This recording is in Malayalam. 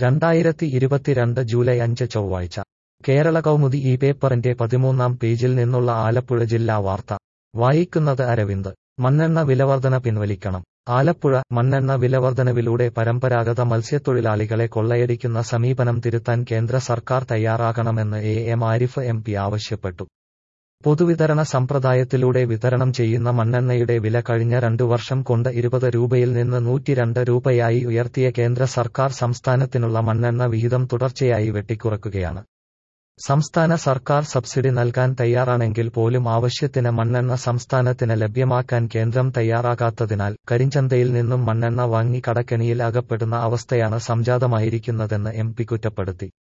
2022 ജൂലൈ 5 ചൊവ്വാഴ്ച കേരള കൗമുദി ഈ പേപ്പറിന്റെ 13-ാം പേജിൽ നിന്നുള്ള ആലപ്പുഴ ജില്ലാ വാർത്ത വായിക്കുന്നത് അരവിന്ദ്. മണ്ണെണ്ണ വിലവർധന പിൻവലിക്കണം. ആലപ്പുഴ. മണ്ണെണ്ണ വിലവർധനവിലൂടെ പരമ്പരാഗത മത്സ്യത്തൊഴിലാളികളെ കൊള്ളയടിക്കുന്ന സമീപനം തിരുത്താൻ കേന്ദ്ര സർക്കാർ തയ്യാറാകണമെന്ന് എം ആരിഫ് എം പി ആവശ്യപ്പെട്ടു. പൊതുവിതരണ സമ്പ്രദായത്തിലൂടെ വിതരണം ചെയ്യുന്ന മണ്ണെണ്ണയുടെ വില കഴിഞ്ഞ 2 വർഷം കൊണ്ട് 20 രൂപയിൽ നിന്ന് 102 രൂപയായി ഉയർത്തിയ കേന്ദ്ര സർക്കാർ സംസ്ഥാനത്തിനുള്ള മണ്ണെണ്ണ വിഹിതം തുടർച്ചയായി വെട്ടിക്കുറക്കുകയാണ്. സംസ്ഥാന സർക്കാർ സബ്സിഡി നൽകാൻ തയ്യാറാണെങ്കിൽ പോലും ആവശ്യത്തിന് മണ്ണെണ്ണ സംസ്ഥാനത്തിന് ലഭ്യമാക്കാൻ കേന്ദ്രം തയ്യാറാകാത്തതിനാൽ കരിഞ്ചന്തയിൽ നിന്നും മണ്ണെണ്ണ വാങ്ങി കടക്കെണിയിൽ അകപ്പെടുന്ന അവസ്ഥയാണ് സംജാതമായിരിക്കുന്നതെന്ന് എം പി കുറ്റപ്പെടുത്തി.